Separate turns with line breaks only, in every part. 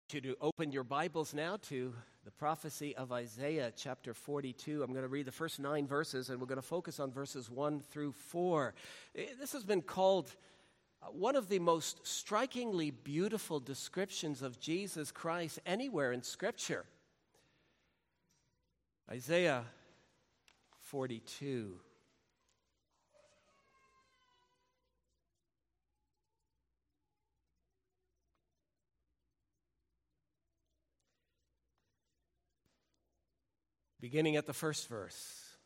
You to open your Bibles now to the prophecy of Isaiah chapter 42. I'm going to read the first 9 verses, and we're going to focus on verses 1 through 4. This has been called one of the most strikingly beautiful descriptions of Jesus Christ anywhere in Scripture. Isaiah 42. Beginning at the first verse.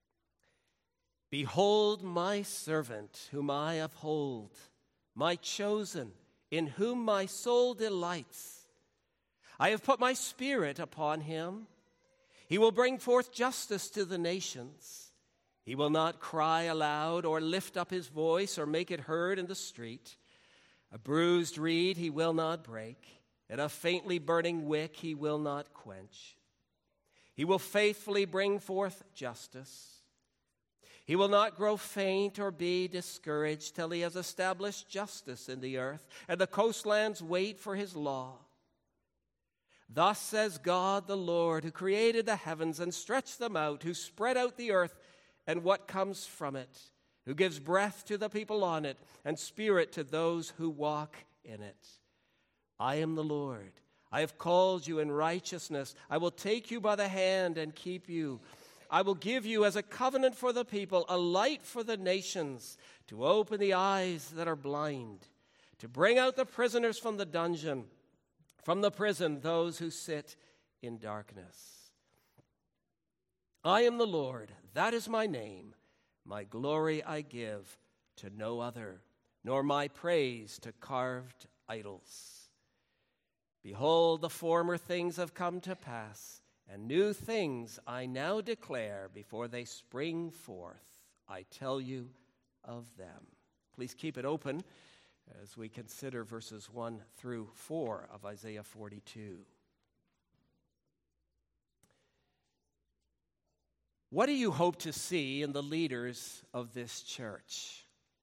Behold my servant, whom I uphold, my chosen, in whom my soul delights. I have put my spirit upon him. He will bring forth justice to the nations. He will not cry aloud or lift up his voice or make it heard in the street. A bruised reed he will not break, and a faintly burning wick he will not quench. He will faithfully bring forth justice. He will not grow faint or be discouraged till he has established justice in the earth, and the coastlands wait for his law. Thus says God the Lord, who created the heavens and stretched them out, who spread out the earth and what comes from it, who gives breath to the people on it and spirit to those who walk in it. I am the Lord. I have called you in righteousness. I will take you by the hand and keep you. I will give you as a covenant for the people, a light for the nations, to open the eyes that are blind, to bring out the prisoners from the dungeon, from the prison those who sit in darkness. I am the Lord, that is my name. My glory I give to no other, nor my praise to carved idols. Behold, the former things have come to pass, and new things I now declare before they spring forth. I tell you of them. Please keep it open as we consider verses 1 through 4 of Isaiah 42. What do you hope to see in the leaders of this church?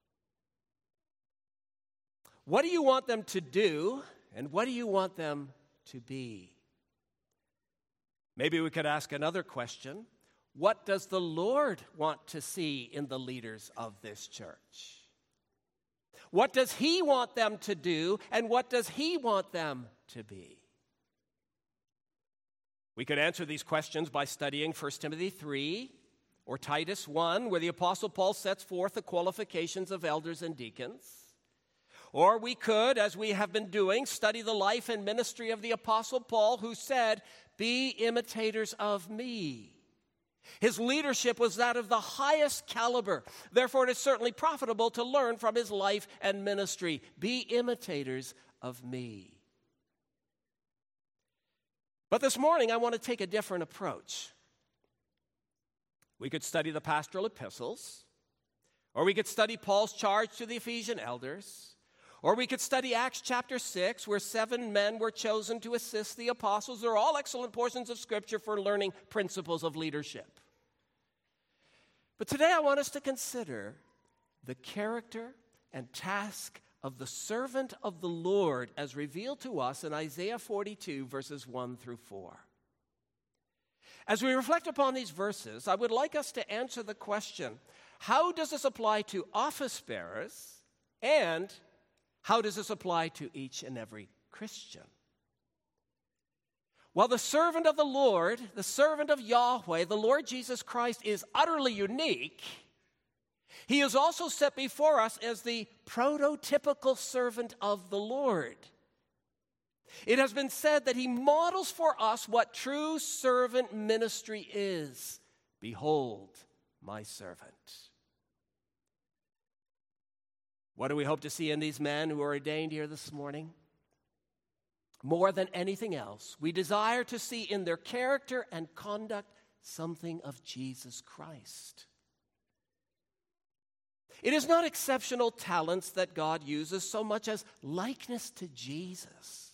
What do you want them to do? And what do you want them to be? Maybe we could ask another question. What does the Lord want to see in the leaders of this church? What does He want them to do, and what does He want them to be? We could answer these questions by studying 1 Timothy 3 or Titus 1, where the Apostle Paul sets forth the qualifications of elders and deacons. Or we could, as we have been doing, study the life and ministry of the Apostle Paul, who said, "Be imitators of me." His leadership was that of the highest caliber. Therefore, it is certainly profitable to learn from his life and ministry. Be imitators of me. But this morning, I want to take a different approach. We could study the pastoral epistles, or we could study Paul's charge to the Ephesian elders, or we could study Acts chapter 6, where 7 men were chosen to assist the apostles. They're all excellent portions of Scripture for learning principles of leadership. But today I want us to consider the character and task of the servant of the Lord as revealed to us in Isaiah 42, verses 1 through 4. As we reflect upon these verses, I would like us to answer the question, how does this apply to office bearers, and how does this apply to each and every Christian? While the servant of the Lord, the servant of Yahweh, the Lord Jesus Christ, is utterly unique, He is also set before us as the prototypical servant of the Lord. It has been said that He models for us what true servant ministry is. Behold, my servant. What do we hope to see in these men who are ordained here this morning? More than anything else, we desire to see in their character and conduct something of Jesus Christ. It is not exceptional talents that God uses so much as likeness to Jesus.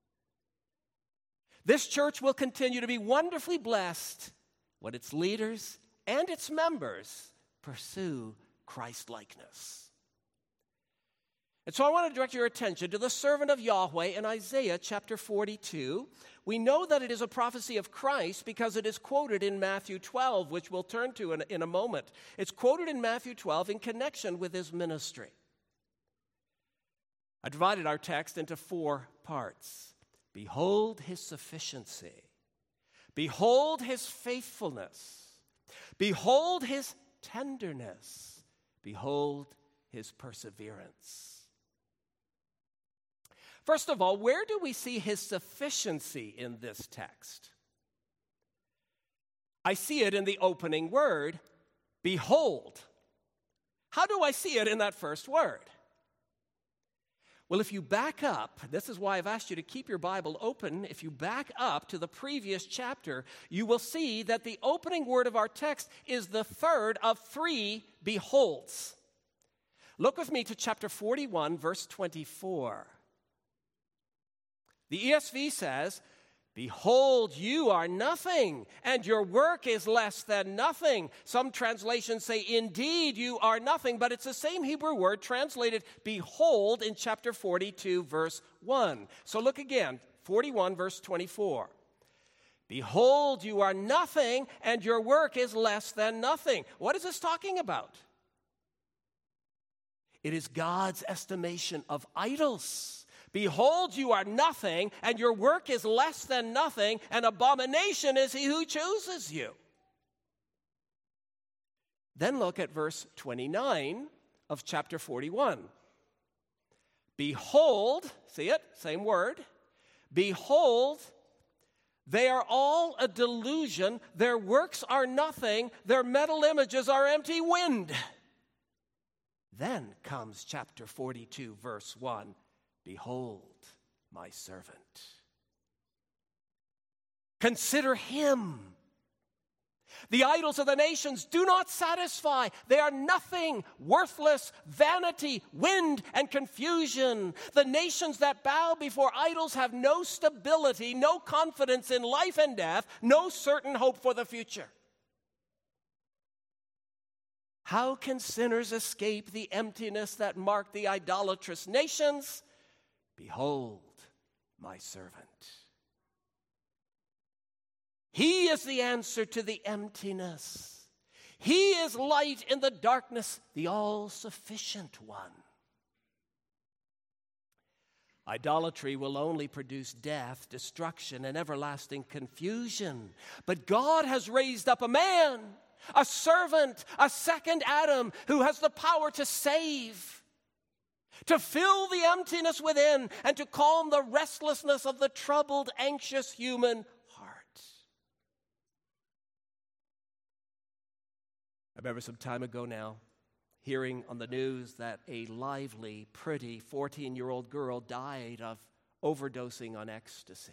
This church will continue to be wonderfully blessed when its leaders and its members pursue Christ-likeness. And so I want to direct your attention to the servant of Yahweh in Isaiah chapter 42. We know that it is a prophecy of Christ because it is quoted in Matthew 12, which we'll turn to in a moment. It's quoted in Matthew 12 in connection with his ministry. I divided our text into 4 parts. Behold his sufficiency. Behold his faithfulness. Behold his tenderness. Behold his perseverance. First of all, where do we see his sufficiency in this text? I see it in the opening word, behold. How do I see it in that first word? Well, if you back up, this is why I've asked you to keep your Bible open. If you back up to the previous chapter, you will see that the opening word of our text is the third of 3 beholds. Look with me to chapter 41, verse 24. The ESV says, behold, you are nothing, and your work is less than nothing. Some translations say, indeed, you are nothing, but it's the same Hebrew word translated, behold, in chapter 42, verse 1. So look again, 41, verse 24. Behold, you are nothing, and your work is less than nothing. What is this talking about? It is God's estimation of idols. Behold, you are nothing, and your work is less than nothing, and abomination is he who chooses you. Then look at verse 29 of chapter 41. Behold, see it? Same word. Behold, they are all a delusion. Their works are nothing. Their metal images are empty wind. Then comes chapter 42, verse 1. Behold, my servant. Consider him. The idols of the nations do not satisfy. They are nothing, worthless, vanity, wind, and confusion. The nations that bow before idols have no stability, no confidence in life and death, no certain hope for the future. How can sinners escape the emptiness that marked the idolatrous nations? Behold, my servant. He is the answer to the emptiness. He is light in the darkness, the all-sufficient one. Idolatry will only produce death, destruction, and everlasting confusion. But God has raised up a man, a servant, a second Adam, who has the power to save, to fill the emptiness within, and to calm the restlessness of the troubled, anxious human heart. I remember some time ago now, hearing on the news that a lively, pretty 14-year-old girl died of overdosing on ecstasy.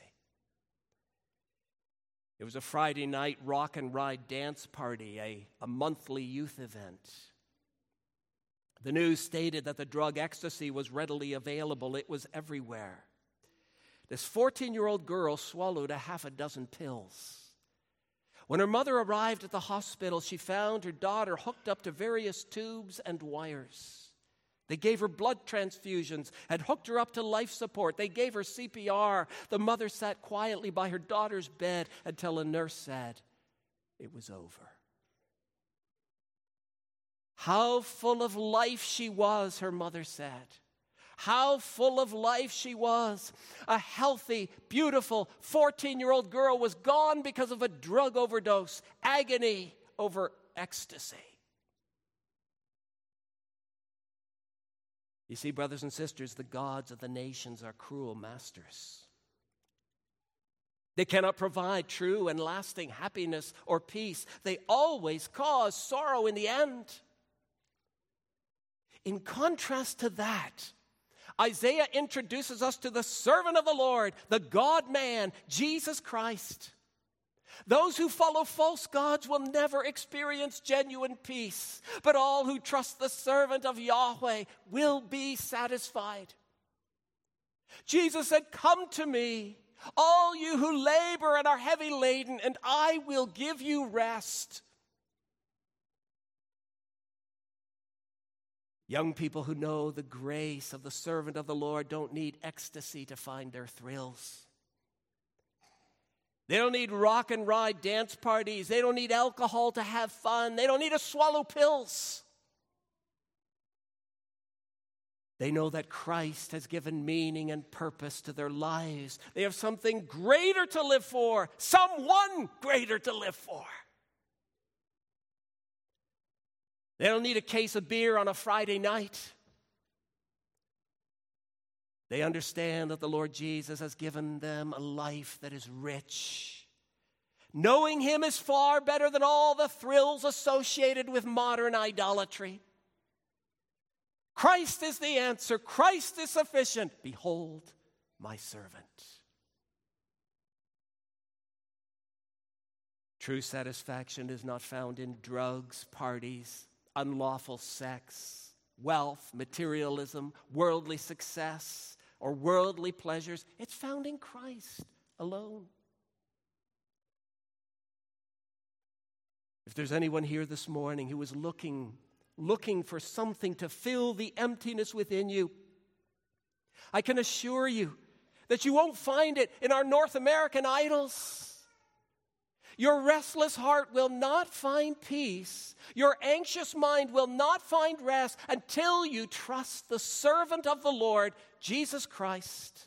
It was a Friday night rock and ride dance party, a monthly youth event. The news stated that the drug ecstasy was readily available. It was everywhere. This 14-year-old girl swallowed a half a dozen pills. When her mother arrived at the hospital, she found her daughter hooked up to various tubes and wires. They gave her blood transfusions, had hooked her up to life support. They gave her CPR. The mother sat quietly by her daughter's bed until a nurse said, it was over. How full of life she was, her mother said. How full of life she was. A healthy, beautiful 14-year-old girl was gone because of a drug overdose, agony over ecstasy. You see, brothers and sisters, the gods of the nations are cruel masters. They cannot provide true and lasting happiness or peace. They always cause sorrow in the end. In contrast to that, Isaiah introduces us to the servant of the Lord, the God-man, Jesus Christ. Those who follow false gods will never experience genuine peace, but all who trust the servant of Yahweh will be satisfied. Jesus said, come to me, all you who labor and are heavy laden, and I will give you rest. Young people who know the grace of the servant of the Lord don't need ecstasy to find their thrills. They don't need rock and ride dance parties. They don't need alcohol to have fun. They don't need to swallow pills. They know that Christ has given meaning and purpose to their lives. They have something greater to live for, someone greater to live for. They don't need a case of beer on a Friday night. They understand that the Lord Jesus has given them a life that is rich. Knowing Him is far better than all the thrills associated with modern idolatry. Christ is the answer. Christ is sufficient. Behold, my servant. True satisfaction is not found in drugs, parties, unlawful sex, wealth, materialism, worldly success, or worldly pleasures. It's found in Christ alone. If there's anyone here this morning who is looking for something to fill the emptiness within you, I can assure you that you won't find it in our North American idols. Your restless heart will not find peace. Your anxious mind will not find rest until you trust the servant of the Lord, Jesus Christ.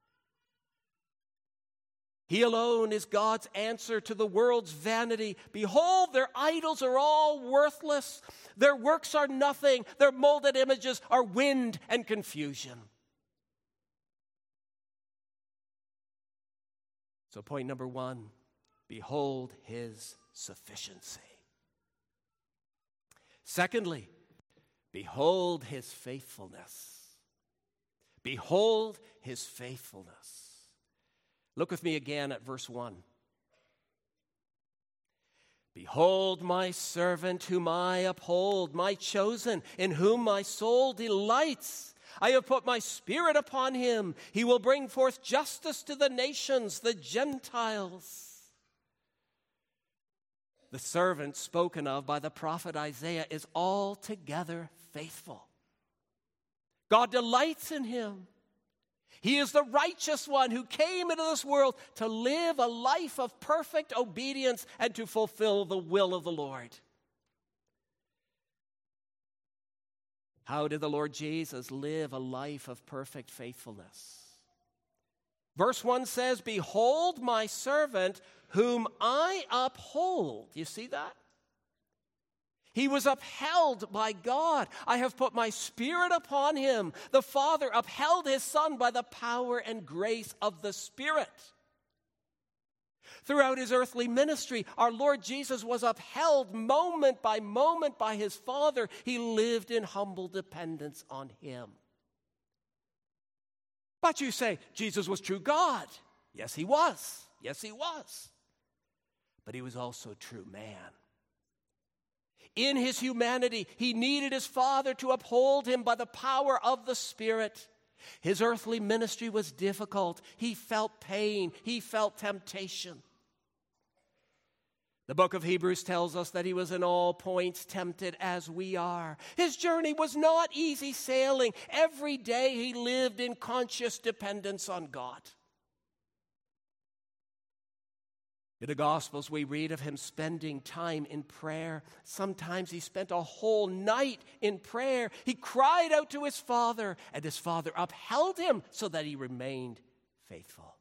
He alone is God's answer to the world's vanity. Behold, their idols are all worthless. Their works are nothing. Their molded images are wind and confusion. So point number one, behold His sufficiency. Secondly, behold His faithfulness. Behold His faithfulness. Look with me again at verse 1. Behold my servant whom I uphold, my chosen, in whom my soul delights. I have put my spirit upon him. He will bring forth justice to the nations, the Gentiles. The servant spoken of by the prophet Isaiah is altogether faithful. God delights in him. He is the righteous one who came into this world to live a life of perfect obedience and to fulfill the will of the Lord. How did the Lord Jesus live a life of perfect faithfulness? Verse 1 says, behold my servant whom I uphold. You see that? He was upheld by God. I have put my spirit upon him. The Father upheld his Son by the power and grace of the Spirit. Throughout his earthly ministry, our Lord Jesus was upheld moment by his Father. He lived in humble dependence on him. But you say, Jesus was true God. Yes, he was. Yes, he was. But he was also true man. In his humanity, he needed his Father to uphold him by the power of the Spirit. His earthly ministry was difficult. He felt pain. He felt temptation. The book of Hebrews tells us that he was in all points tempted as we are. His journey was not easy sailing. Every day he lived in conscious dependence on God. In the Gospels, we read of him spending time in prayer. Sometimes he spent a whole night in prayer. He cried out to his Father, and his Father upheld him so that he remained faithful.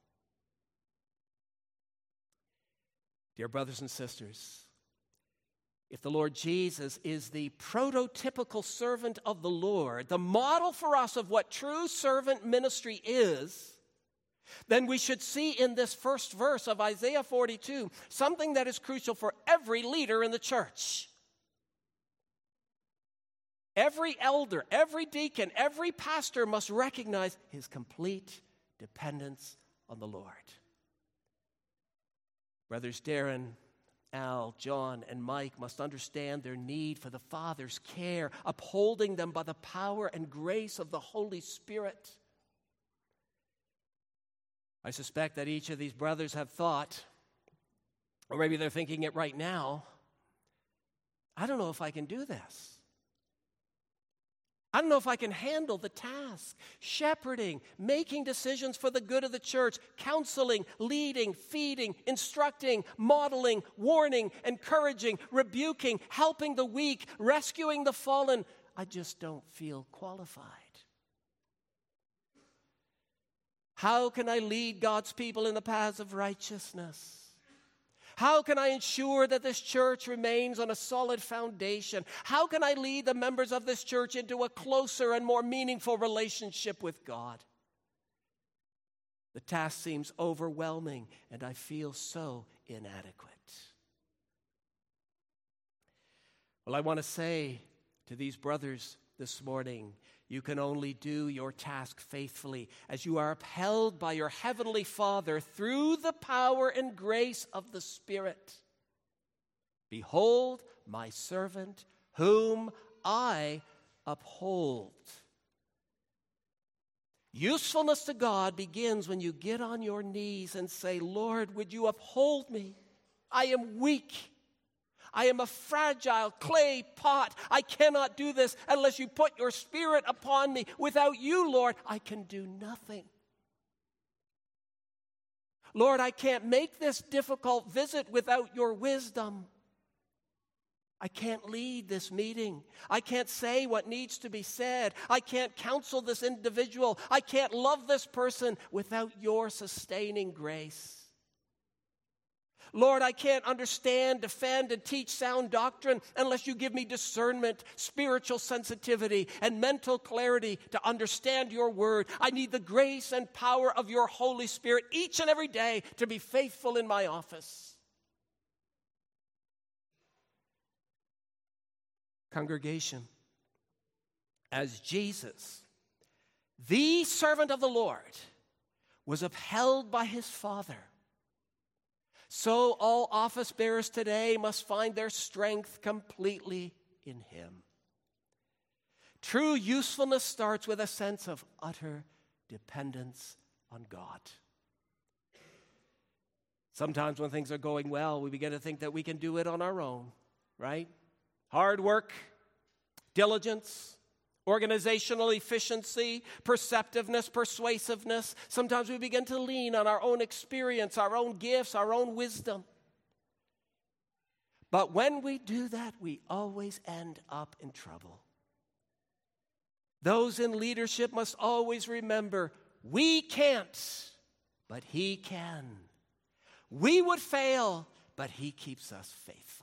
Dear brothers and sisters, if the Lord Jesus is the prototypical servant of the Lord, the model for us of what true servant ministry is, then we should see in this first verse of Isaiah 42 something that is crucial for every leader in the church. Every elder, every deacon, every pastor must recognize his complete dependence on the Lord. Brothers Darren, Al, John, and Mike must understand their need for the Father's care, upholding them by the power and grace of the Holy Spirit. I suspect that each of these brothers have thought, or maybe they're thinking it right now, I don't know if I can do this. I don't know if I can handle the task. Shepherding, making decisions for the good of the church, counseling, leading, feeding, instructing, modeling, warning, encouraging, rebuking, helping the weak, rescuing the fallen. I just don't feel qualified. How can I lead God's people in the paths of righteousness? How can I ensure that this church remains on a solid foundation? How can I lead the members of this church into a closer and more meaningful relationship with God? The task seems overwhelming, and I feel so inadequate. Well, I want to say to these brothers this morning, you can only do your task faithfully as you are upheld by your heavenly Father through the power and grace of the Spirit. Behold, my servant, whom I uphold. Usefulness to God begins when you get on your knees and say, Lord, would you uphold me? I am weak. I am a fragile clay pot. I cannot do this unless you put your Spirit upon me. Without you, Lord, I can do nothing. Lord, I can't make this difficult visit without your wisdom. I can't lead this meeting. I can't say what needs to be said. I can't counsel this individual. I can't love this person without your sustaining grace. Lord, I can't understand, defend, and teach sound doctrine unless you give me discernment, spiritual sensitivity, and mental clarity to understand your word. I need the grace and power of your Holy Spirit each and every day to be faithful in my office. Congregation, as Jesus, the servant of the Lord, was upheld by his Father, so all office bearers today must find their strength completely in him. True usefulness starts with a sense of utter dependence on God. Sometimes when things are going well, we begin to think that we can do it on our own, right? Hard work, diligence, organizational efficiency, perceptiveness, persuasiveness. Sometimes we begin to lean on our own experience, our own gifts, our own wisdom. But when we do that, we always end up in trouble. Those in leadership must always remember, we can't, but he can. We would fail, but he keeps us faithful.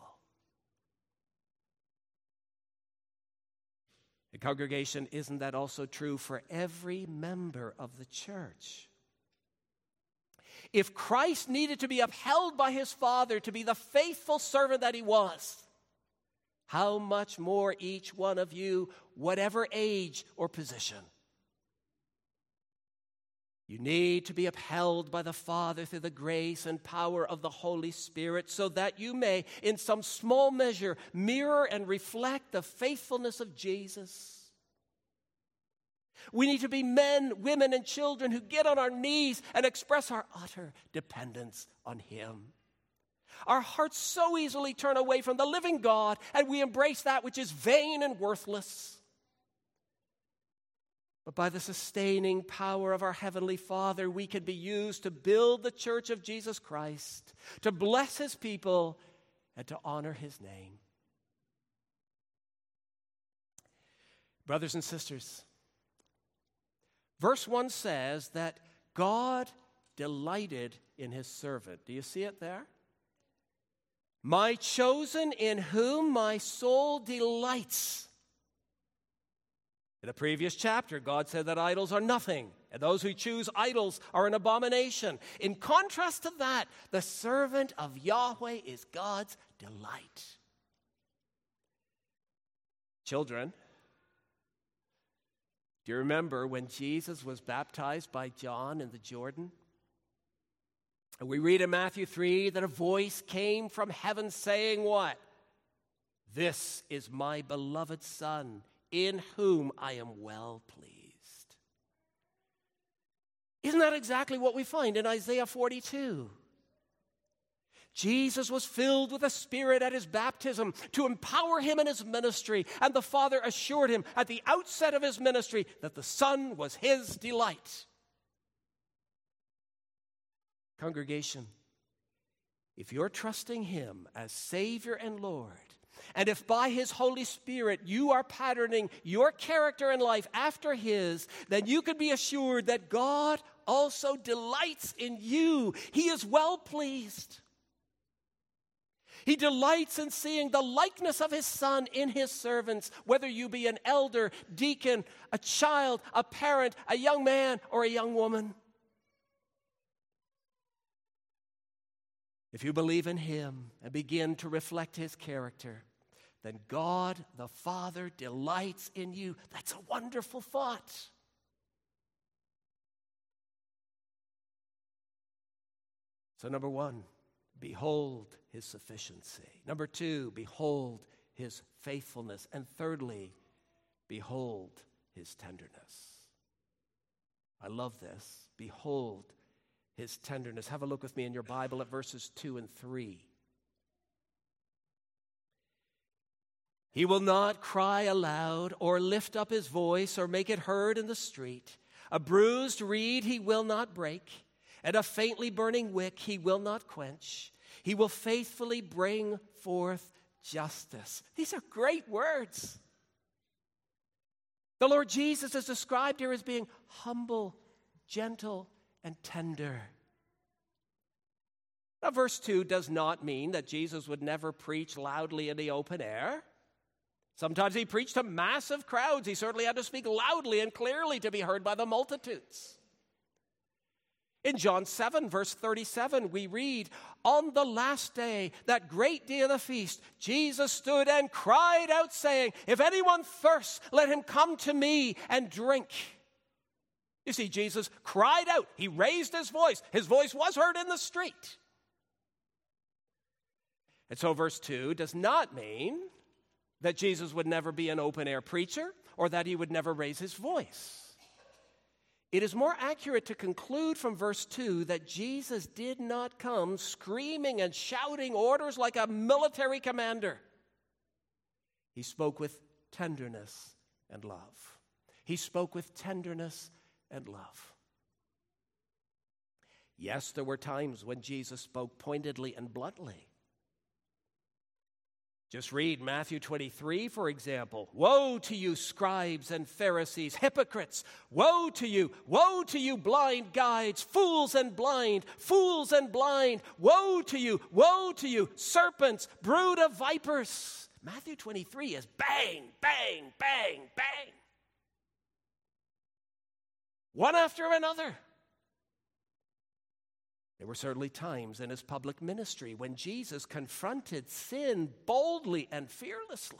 The congregation, isn't that also true for every member of the church? If Christ needed to be upheld by his Father to be the faithful servant that he was, how much more each one of you, whatever age or position? You need to be upheld by the Father through the grace and power of the Holy Spirit so that you may, in some small measure, mirror and reflect the faithfulness of Jesus. We need to be men, women, and children who get on our knees and express our utter dependence on him. Our hearts so easily turn away from the living God, and we embrace that which is vain and worthless. But by the sustaining power of our Heavenly Father, we can be used to build the church of Jesus Christ, to bless his people, and to honor his name. Brothers and sisters, verse 1 says that God delighted in his servant. Do you see it there? My chosen, in whom my soul delights. In the previous chapter, God said that idols are nothing, and those who choose idols are an abomination. In contrast to that, the servant of Yahweh is God's delight. Children, do you remember when Jesus was baptized by John in the Jordan? And we read in Matthew 3 that a voice came from heaven saying what? This is my beloved Son, in whom I am well pleased. Isn't that exactly what we find in Isaiah 42? Jesus was filled with the Spirit at his baptism to empower him in his ministry, and the Father assured him at the outset of his ministry that the Son was his delight. Congregation, if you're trusting him as Savior and Lord, and if by his Holy Spirit you are patterning your character and life after his, then you can be assured that God also delights in you. He is well pleased. He delights in seeing the likeness of his Son in his servants, whether you be an elder, deacon, a child, a parent, a young man, or a young woman. If you believe in him and begin to reflect his character, then God the Father delights in you. That's a wonderful thought. So number one, behold his sufficiency. Number two, behold his faithfulness. And thirdly, behold his tenderness. I love this. Behold his tenderness. Have a look with me in your Bible at verses 2 and 3. He will not cry aloud or lift up his voice or make it heard in the street. A bruised reed he will not break, and a faintly burning wick he will not quench. He will faithfully bring forth justice. These are great words. The Lord Jesus is described here as being humble, gentle, and tender. Now, verse 2 does not mean that Jesus would never preach loudly in the open air. Sometimes he preached to massive crowds. He certainly had to speak loudly and clearly to be heard by the multitudes. In John 7, verse 37, we read, on the last day, that great day of the feast, Jesus stood and cried out, saying, if anyone thirsts, let him come to me and drink. You see, Jesus cried out. He raised his voice. His voice was heard in the street. And so verse 2 does not mean that Jesus would never be an open-air preacher or that he would never raise his voice. It is more accurate to conclude from verse 2 that Jesus did not come screaming and shouting orders like a military commander. He spoke with tenderness and love. He spoke with tenderness and love. Yes, there were times when Jesus spoke pointedly and bluntly. Just read Matthew 23, for example. Woe to you, scribes and Pharisees, hypocrites! Woe to you, blind guides, fools and blind, fools and blind! Woe to you, serpents, brood of vipers! Matthew 23 is bang, bang, bang, bang. One after another. There were certainly times in his public ministry when Jesus confronted sin boldly and fearlessly.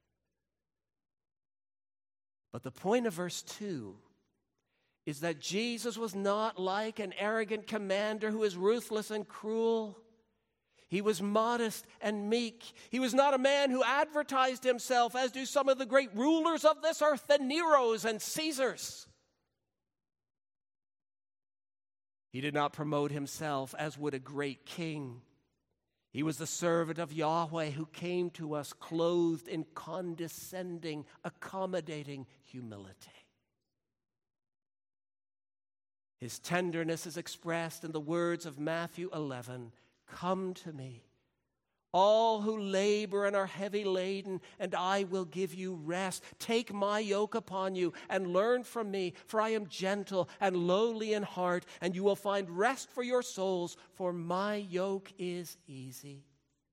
But the point of verse 2 is that Jesus was not like an arrogant commander who is ruthless and cruel. He was modest and meek. He was not a man who advertised himself as do some of the great rulers of this earth, the Neros and Caesars. He did not promote himself as would a great king. He was the servant of Yahweh who came to us clothed in condescending, accommodating humility. His tenderness is expressed in the words of Matthew 11, come to me, all who labor and are heavy laden, and I will give you rest. Take my yoke upon you and learn from me, for I am gentle and lowly in heart, and you will find rest for your souls, for my yoke is easy.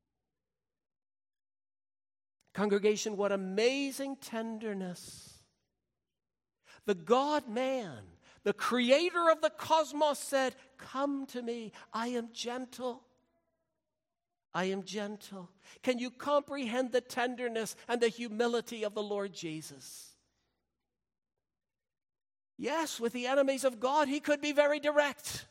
Congregation, what amazing tenderness. The God-man, the creator of the cosmos said, come to me, I am gentle. I am gentle. Can you comprehend the tenderness and the humility of the Lord Jesus? Yes, with the enemies of God, he could be very direct.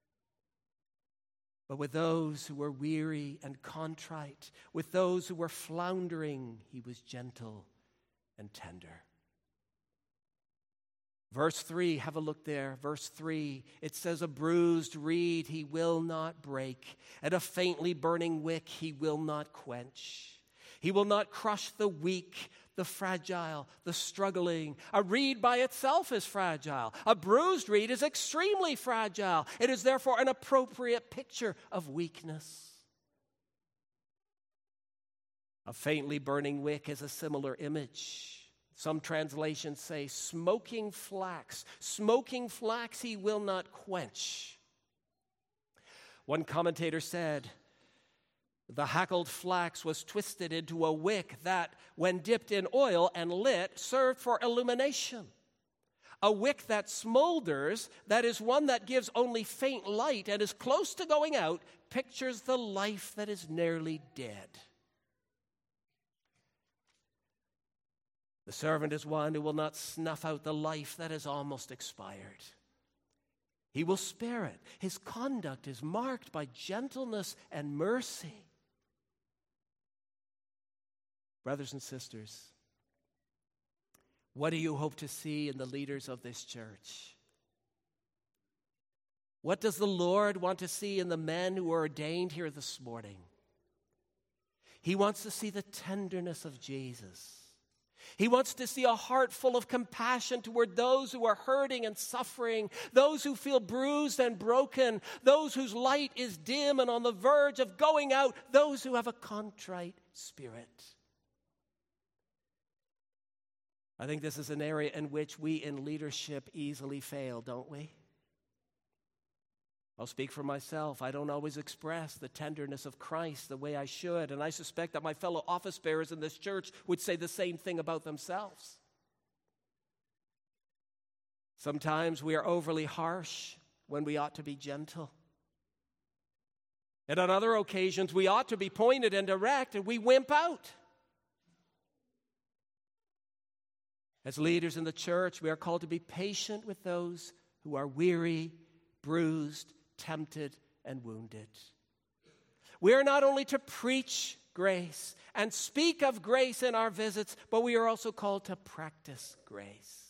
But with those who were weary and contrite, with those who were floundering, he was gentle and tender. Verse 3, have a look there. Verse 3, it says, a bruised reed he will not break, and a faintly burning wick he will not quench. He will not crush the weak, the fragile, the struggling. A reed by itself is fragile. A bruised reed is extremely fragile. It is therefore an appropriate picture of weakness. A faintly burning wick is a similar image. Some translations say smoking flax. Smoking flax he will not quench. One commentator said, the hackled flax was twisted into a wick that, when dipped in oil and lit, served for illumination. A wick that smolders, that is one that gives only faint light and is close to going out, pictures the life that is nearly dead. The servant is one who will not snuff out the life that is almost expired. He will spare it. His conduct is marked by gentleness and mercy. Brothers and sisters, what do you hope to see in the leaders of this church? What does the Lord want to see in the men who are ordained here this morning? He wants to see the tenderness of Jesus. He wants to see a heart full of compassion toward those who are hurting and suffering, those who feel bruised and broken, those whose light is dim and on the verge of going out, those who have a contrite spirit. I think this is an area in which we in leadership easily fail, don't we? I'll speak for myself. I don't always express the tenderness of Christ the way I should, and I suspect that my fellow office bearers in this church would say the same thing about themselves. Sometimes we are overly harsh when we ought to be gentle. And on other occasions, we ought to be pointed and direct, and we wimp out. As leaders in the church, we are called to be patient with those who are weary, bruised, tempted, and wounded. We are not only to preach grace and speak of grace in our visits, but we are also called to practice grace.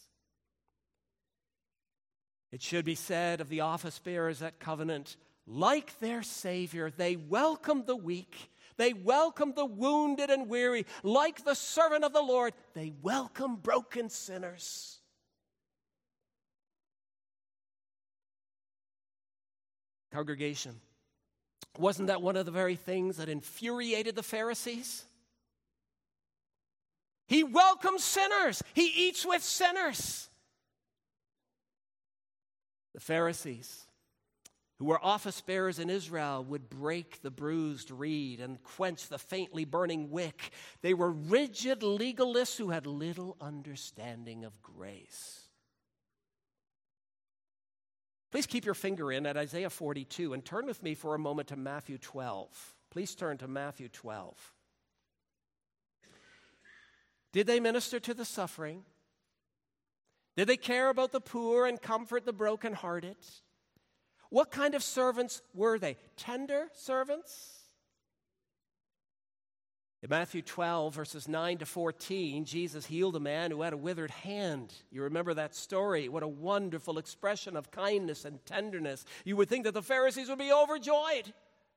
It should be said of the office bearers at Covenant, like their Savior, they welcome the weak, they welcome the wounded and weary. Like the servant of the Lord, they welcome broken sinners. Congregation, wasn't that one of the very things that infuriated the Pharisees? He welcomes sinners. He eats with sinners. The Pharisees, who were office bearers in Israel, would break the bruised reed and quench the faintly burning wick. They were rigid legalists who had little understanding of grace. Please keep your finger in at Isaiah 42 and turn with me for a moment to Matthew 12. Please turn to Matthew 12. Did they minister to the suffering? Did they care about the poor and comfort the brokenhearted? What kind of servants were they? Tender servants? In Matthew 12, verses 9 to 14, Jesus healed a man who had a withered hand. You remember that story. What a wonderful expression of kindness and tenderness. You would think that the Pharisees would be overjoyed.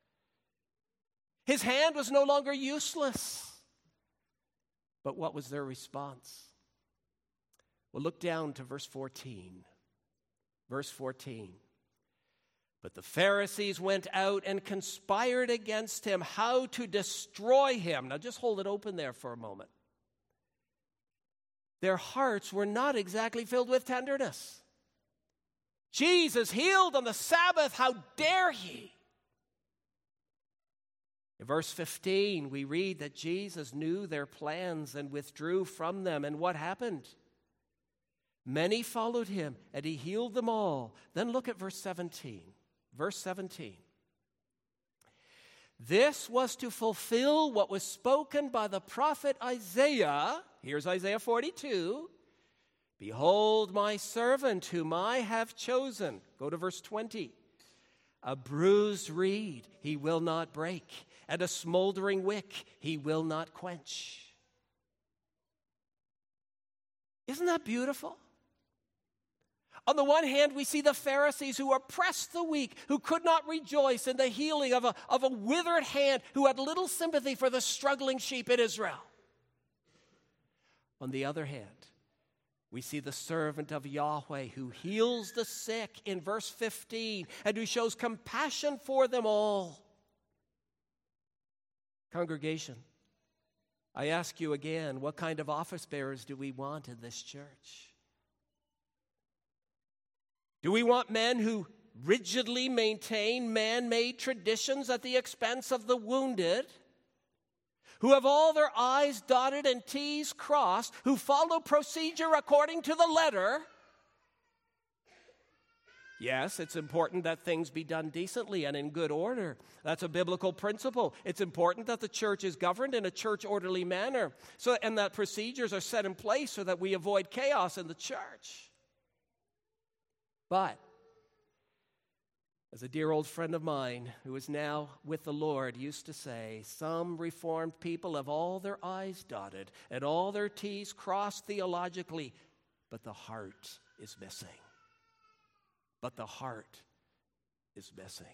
His hand was no longer useless. But what was their response? Well, look down to verse 14. Verse 14. But the Pharisees went out and conspired against him how to destroy him. Now just hold it open there for a moment. Their hearts were not exactly filled with tenderness. Jesus healed on the Sabbath, how dare he? In verse 15, we read that Jesus knew their plans and withdrew from them. And what happened? Many followed him, and he healed them all. Then look at verse 17. Verse 17. This was to fulfill what was spoken by the prophet Isaiah. Here's Isaiah 42. Behold my servant whom I have chosen. Go to verse 20. A bruised reed he will not break, and a smoldering wick he will not quench. Isn't that beautiful? On the one hand, we see the Pharisees who oppressed the weak, who could not rejoice in the healing of a withered hand, who had little sympathy for the struggling sheep in Israel. On the other hand, we see the servant of Yahweh who heals the sick in verse 15 and who shows compassion for them all. Congregation, I ask you again, what kind of office bearers do we want in this church? Do we want men who rigidly maintain man-made traditions at the expense of the wounded, who have all their I's dotted and T's crossed, who follow procedure according to the letter? Yes, it's important that things be done decently and in good order. That's a biblical principle. It's important that the church is governed in a church-orderly manner, and that procedures are set in place so that we avoid chaos in the church. But, as a dear old friend of mine who is now with the Lord used to say, some Reformed people have all their I's dotted and all their T's crossed theologically, but the heart is missing. But the heart is missing.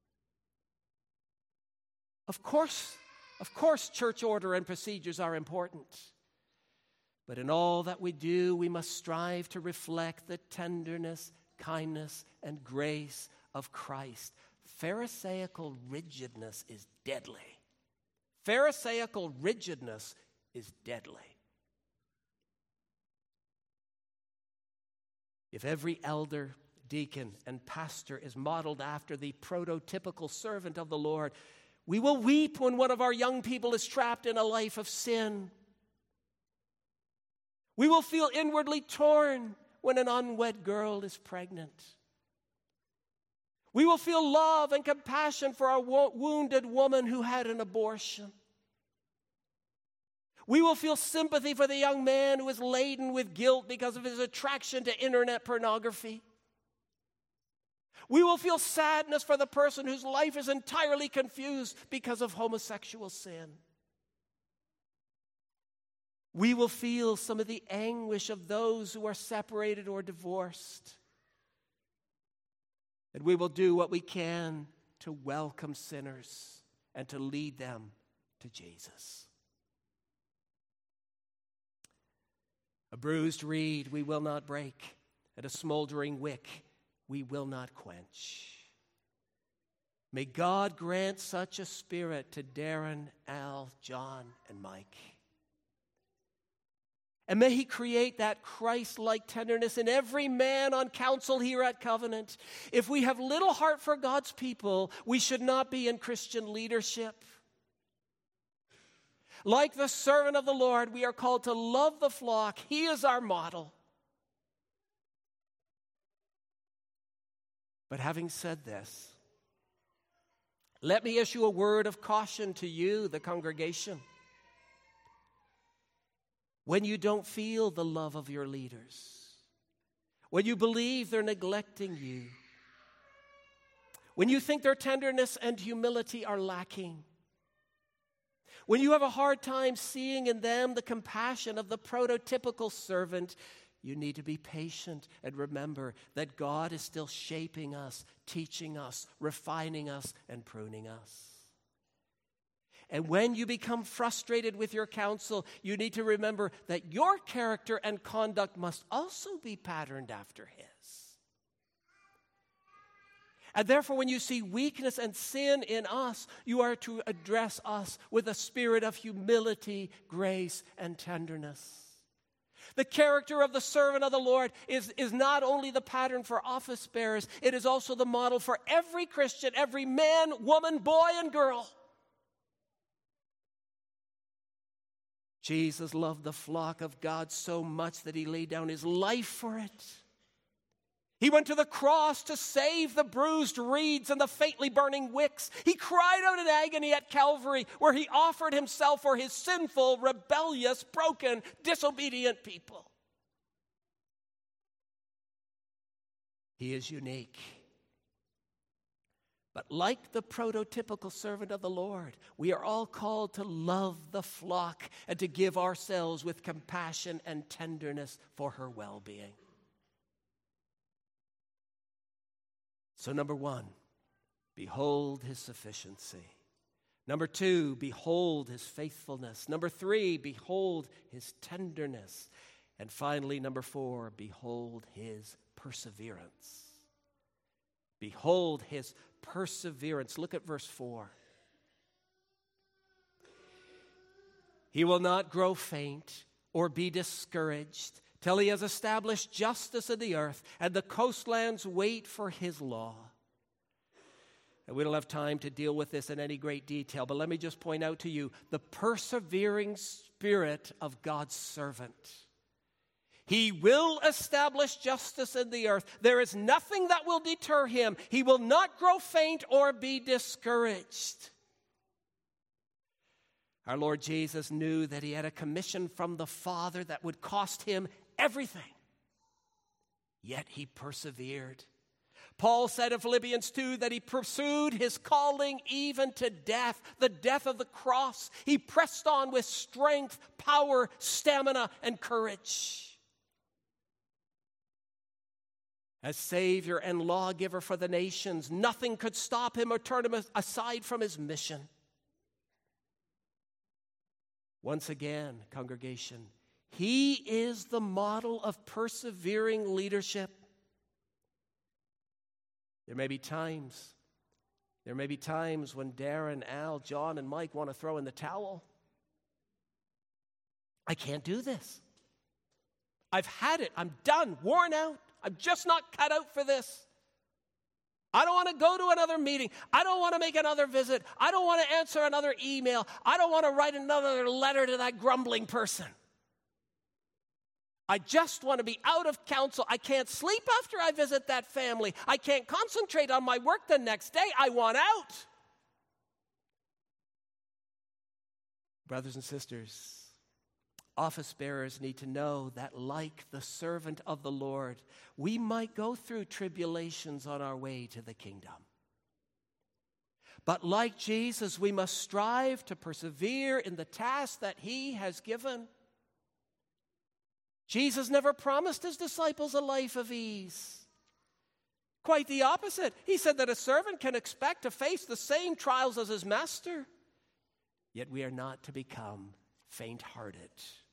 Of course, church order and procedures are important. But in all that we do, we must strive to reflect the tenderness, kindness, and grace of Christ. Pharisaical rigidness is deadly. Pharisaical rigidness is deadly. If every elder, deacon, and pastor is modeled after the prototypical servant of the Lord, we will weep when one of our young people is trapped in a life of sin. We will feel inwardly torn when an unwed girl is pregnant. We will feel love and compassion for a wounded woman who had an abortion. We will feel sympathy for the young man who is laden with guilt because of his attraction to internet pornography. We will feel sadness for the person whose life is entirely confused because of homosexual sin. We will feel some of the anguish of those who are separated or divorced. And we will do what we can to welcome sinners and to lead them to Jesus. A bruised reed we will not break, and a smoldering wick we will not quench. May God grant such a spirit to Darren, Al, John, and Mike. And may he create that Christ-like tenderness in every man on council here at Covenant. If we have little heart for God's people, we should not be in Christian leadership. Like the servant of the Lord, we are called to love the flock. He is our model. But having said this, let me issue a word of caution to you, the congregation. When you don't feel the love of your leaders, when you believe they're neglecting you, when you think their tenderness and humility are lacking, when you have a hard time seeing in them the compassion of the prototypical servant, you need to be patient and remember that God is still shaping us, teaching us, refining us, and pruning us. And when you become frustrated with your counsel, you need to remember that your character and conduct must also be patterned after His. And therefore, when you see weakness and sin in us, you are to address us with a spirit of humility, grace, and tenderness. The character of the servant of the Lord is not only the pattern for office bearers, it is also the model for every Christian, every man, woman, boy, and girl. Jesus loved the flock of God so much that He laid down His life for it. He went to the cross to save the bruised reeds and the faintly burning wicks. He cried out in agony at Calvary, where He offered Himself for His sinful, rebellious, broken, disobedient people. He is unique. But like the prototypical servant of the Lord, we are all called to love the flock and to give ourselves with compassion and tenderness for her well-being. So number one, behold his sufficiency. Number two, behold his faithfulness. Number three, behold his tenderness. And finally, number four, behold his perseverance. Behold his perseverance. Look at verse 4. He will not grow faint or be discouraged till he has established justice in the earth, and the coastlands wait for his law. And we don't have time to deal with this in any great detail, but let me just point out to you the persevering spirit of God's servant. He will establish justice in the earth. There is nothing that will deter him. He will not grow faint or be discouraged. Our Lord Jesus knew that he had a commission from the Father that would cost him everything. Yet he persevered. Paul said in Philippians 2 that he pursued his calling even to death, the death of the cross. He pressed on with strength, power, stamina, and courage. As Savior and lawgiver for the nations, nothing could stop him or turn him aside from his mission. Once again, congregation, he is the model of persevering leadership. There may be times when Darren, Al, John, and Mike want to throw in the towel. I can't do this. I've had it. I'm done, worn out. I'm just not cut out for this. I don't want to go to another meeting. I don't want to make another visit. I don't want to answer another email. I don't want to write another letter to that grumbling person. I just want to be out of counsel. I can't sleep after I visit that family. I can't concentrate on my work the next day. I want out. Brothers and sisters, office bearers need to know that like the servant of the Lord, we might go through tribulations on our way to the kingdom. But like Jesus, we must strive to persevere in the task that he has given. Jesus never promised his disciples a life of ease. Quite the opposite. He said that a servant can expect to face the same trials as his master. Yet we are not to become faint-hearted.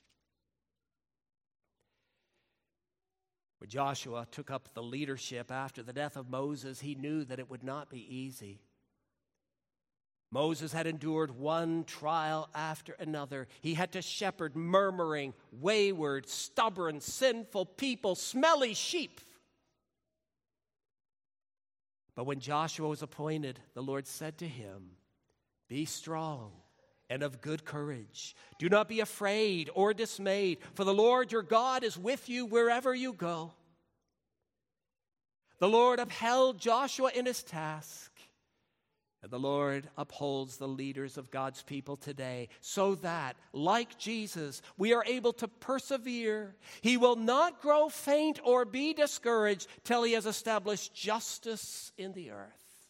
When Joshua took up the leadership after the death of Moses, he knew that it would not be easy. Moses had endured one trial after another. He had to shepherd murmuring, wayward, stubborn, sinful people, smelly sheep. But when Joshua was appointed, the Lord said to him, "Be strong and of good courage. Do not be afraid or dismayed, for the Lord your God is with you wherever you go." The Lord upheld Joshua in his task. And the Lord upholds the leaders of God's people today so that, like Jesus, we are able to persevere. He will not grow faint or be discouraged till he has established justice in the earth.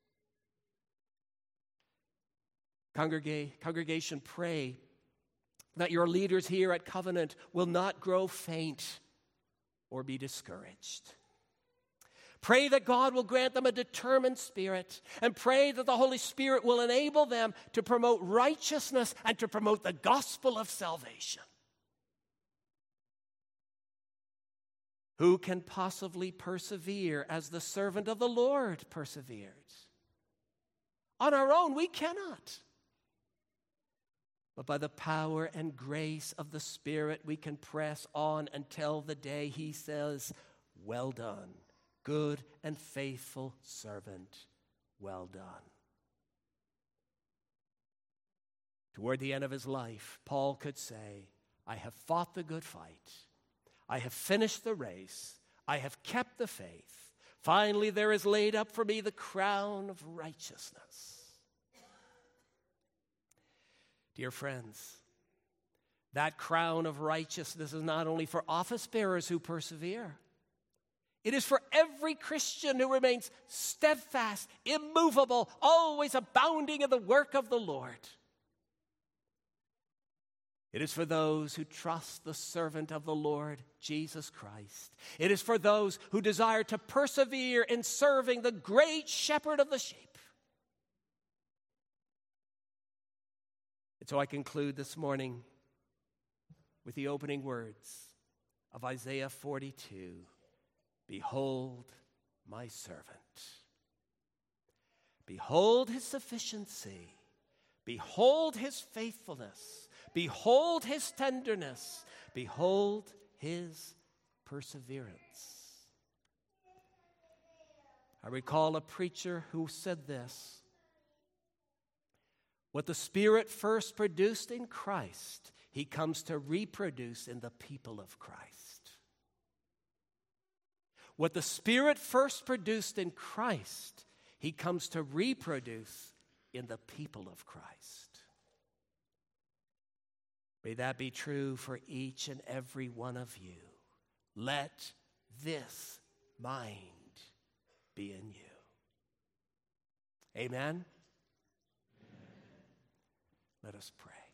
Congregation, pray that your leaders here at Covenant will not grow faint or be discouraged. Pray that God will grant them a determined spirit, and pray that the Holy Spirit will enable them to promote righteousness and to promote the gospel of salvation. Who can possibly persevere as the servant of the Lord persevered? On our own, we cannot. But by the power and grace of the Spirit, we can press on until the day he says, "Well done, good and faithful servant, well done." Toward the end of his life, Paul could say, "I have fought the good fight. I have finished the race. I have kept the faith. Finally, there is laid up for me the crown of righteousness." Dear friends, that crown of righteousness is not only for office bearers who persevere. It is for every Christian who remains steadfast, immovable, always abounding in the work of the Lord. It is for those who trust the servant of the Lord, Jesus Christ. It is for those who desire to persevere in serving the great shepherd of the sheep. And so I conclude this morning with the opening words of Isaiah 42. Behold my servant. Behold his sufficiency. Behold his faithfulness. Behold his tenderness. Behold his perseverance. I recall a preacher who said this: what the Spirit first produced in Christ, he comes to reproduce in the people of Christ. What the Spirit first produced in Christ, he comes to reproduce in the people of Christ. May that be true for each and every one of you. Let this mind be in you. Amen? Let us pray.